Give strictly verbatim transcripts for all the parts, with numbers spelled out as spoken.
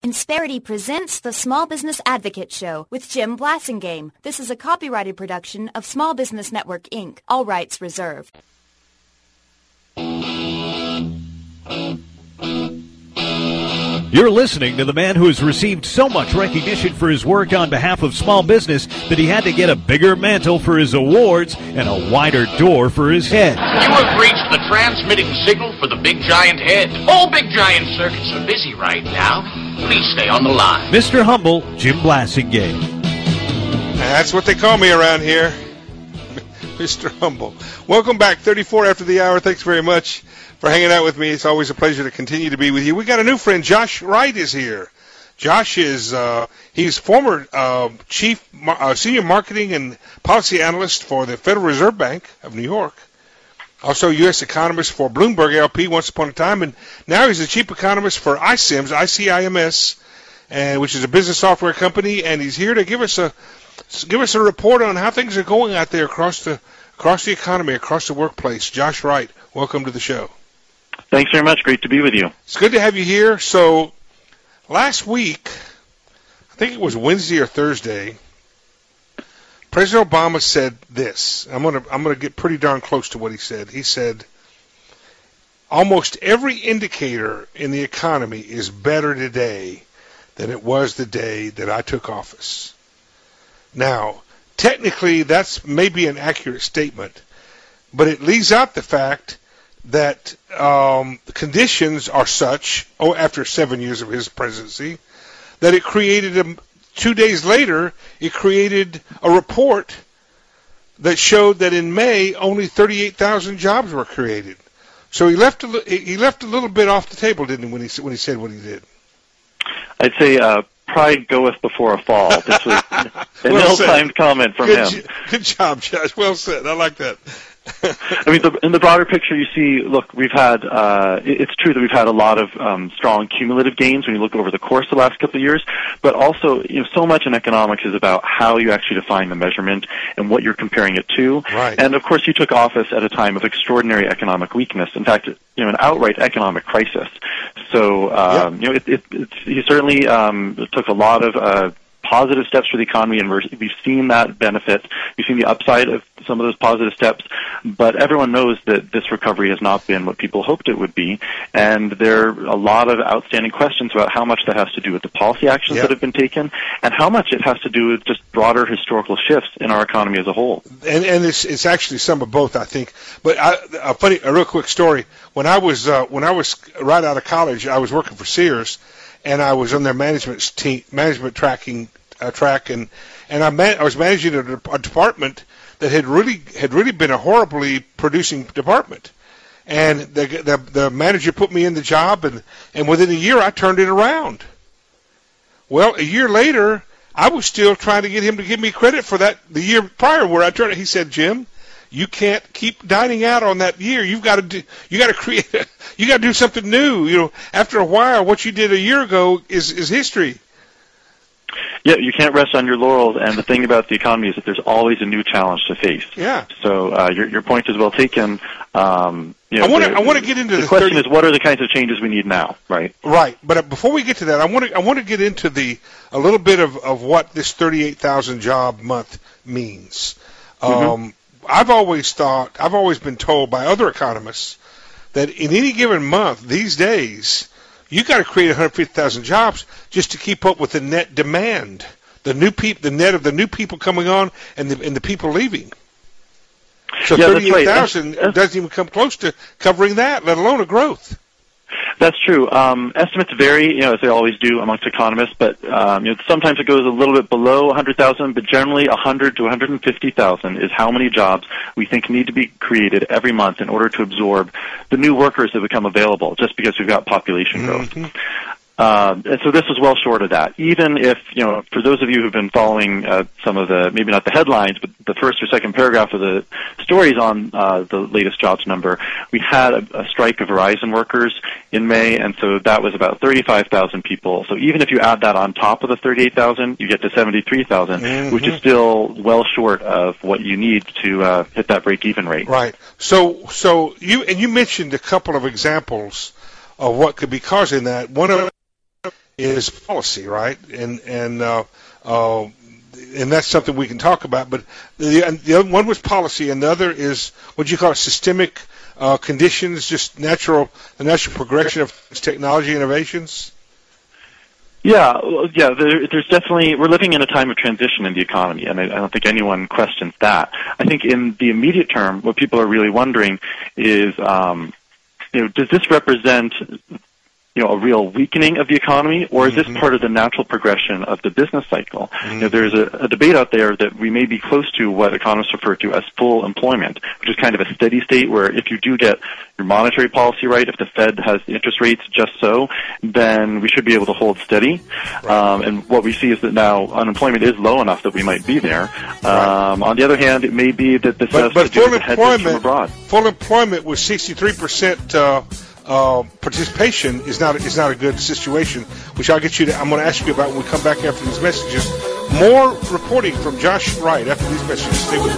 Insperity presents the Small Business Advocate Show with Jim Blasingame. This is a copyrighted production of Small Business Network, Incorporated. All rights reserved. You're listening to the man who has received so much recognition for his work on behalf of small business that he had to get a bigger mantle for his awards and a wider door for his head. You have reached the transmitting signal for the Big Giant Head. All Big Giant circuits are busy right now. Please stay on the line. Mister Humble, Jim Blasingame. That's what they call me around here, Mister Humble. Welcome back, thirty-four after the hour. Thanks very much for hanging out with me. It's always a pleasure to continue to be with you. We got a new friend. Josh Wright is here. Josh is uh, he's former uh, chief uh, senior marketing and policy analyst for the Federal Reserve Bank of New York. Also U S economist for Bloomberg L P once upon a time, and now he's the chief economist for I C I M S, I C I M S, and which is a business software company. And he's here to give us a give us a report on how things are going out there across the across the economy, across the workplace. Josh Wright, welcome to the show. Thanks very much. Great to be with you. It's good to have you here. So last week, I think it was Wednesday or Thursday, President Obama said this. I'm going to I'm going to get pretty darn close to what he said. He said, almost every indicator in the economy is better today than it was the day that I took office. Now, technically, that's maybe an accurate statement, but it leaves out the fact that um, the conditions are such, oh, after seven years of his presidency, that it created, a, two days later, it created a report that showed that in May, only thirty-eight thousand jobs were created. So he left a, he left a little bit off the table, didn't he, when he, when he said what he did? I'd say uh, pride goeth before a fall. This was an well ill-timed comment from good him. Jo- good job, Josh. Well said. I like that. I mean, the, in the broader picture, you see, look, we've had, uh, it, it's true that we've had a lot of um, strong cumulative gains when you look over the course of the last couple of years, but also, you know, so much in economics is about how you actually define the measurement and what you're comparing it to. Right. And, of course, you took office at a time of extraordinary economic weakness, in fact, you know, an outright economic crisis. So, um, yep. you know, it, it, it's, he certainly um, took a lot of uh, positive steps for the economy, and we're, we've seen that benefit. We've seen the upside of some of those positive steps, but everyone knows that this recovery has not been what people hoped it would be, and there are a lot of outstanding questions about how much that has to do with the policy actions yep. that have been taken, and how much it has to do with just broader historical shifts in our economy as a whole. And, and it's, it's actually some of both, I think. But I, a funny, a real quick story. When I was uh, when I was right out of college, I was working for Sears, and I was on their management team, management tracking uh, track, and and I, man, I was managing a, a department that had really had really been a horribly producing department, and the, the the manager put me in the job, and and within a year I turned it around. Well, a year later, I was still trying to get him to give me credit for that the year prior where I turned it. He said, Jim, you can't keep dining out on that year. You've got to do, you got to create, a, you got to do something new. You know, after a while, what you did a year ago is is history. Yeah, you can't rest on your laurels, and the thing about the economy is that there's always a new challenge to face. Yeah. So uh, your your point is well taken. Um, you know, I want to the, I want to get into the, the question thirty is, what are the kinds of changes we need now, right? Right. But before we get to that, I want to I want to get into the a little bit of, of what this thirty-eight thousand job month means. Mm-hmm. Um, I've always thought I've always been told by other economists that in any given month these days, you got to create one hundred fifty thousand jobs just to keep up with the net demand, the new peop, the net of the new people coming on and the and the people leaving. So yeah, thirty-eight thousand right. doesn't even come close to covering that, let alone a growth. That's true. Um, estimates vary, you know, as they always do amongst economists, but um, you know, sometimes it goes a little bit below one hundred thousand, but generally one hundred to one hundred fifty thousand is how many jobs we think need to be created every month in order to absorb the new workers that become available, just because we've got population growth. Mm-hmm. Um, and so this was well short of that. Even if, you know, for those of you who've been following uh, some of the, maybe not the headlines, but the first or second paragraph of the stories on uh, the latest jobs number, we had a, a strike of Verizon workers in May, and so that was about thirty-five thousand people. So even if you add that on top of the thirty-eight thousand, you get to seventy-three thousand, mm-hmm. which is still well short of what you need to uh, hit that break-even rate. Right. So, so you and you mentioned a couple of examples of what could be causing that. One of is policy, right? And and uh, uh, and that's something we can talk about. But the the other one was policy, and the other is what do you call it, systemic uh, conditions, just natural the natural progression of technology innovations. Yeah, well, yeah. There, there's definitely we're living in a time of transition in the economy, and I, I don't think anyone questions that. I think in the immediate term, what people are really wondering is, um, you know, does this represent, you know, a real weakening of the economy, or is Mm-hmm. this part of the natural progression of the business cycle? Mm-hmm. You know, there's a, a debate out there that we may be close to what economists refer to as full employment, which is kind of a steady state where if you do get your monetary policy right, if the Fed has the interest rates just so, then we should be able to hold steady. Right. Um, and what we see is that now unemployment is low enough that we might be there. Um, Right. On the other hand, it may be that this But, has but to do full with the headwinds from employment, abroad. full employment with sixty-three percent uh, uh, participation is not is not a good situation. Which I'll get you to. I'm going to ask you about when we come back after these messages. More reporting from Josh Wright after these messages. Stay with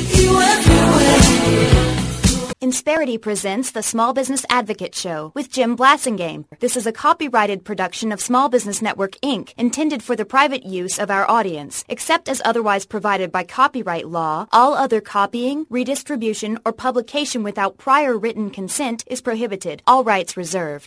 us. Insperity presents the Small Business Advocate Show with Jim Blasingame. This is a copyrighted production of Small Business Network, Incorporated, intended for the private use of our audience. Except as otherwise provided by copyright law, all other copying, redistribution, or publication without prior written consent is prohibited. All rights reserved.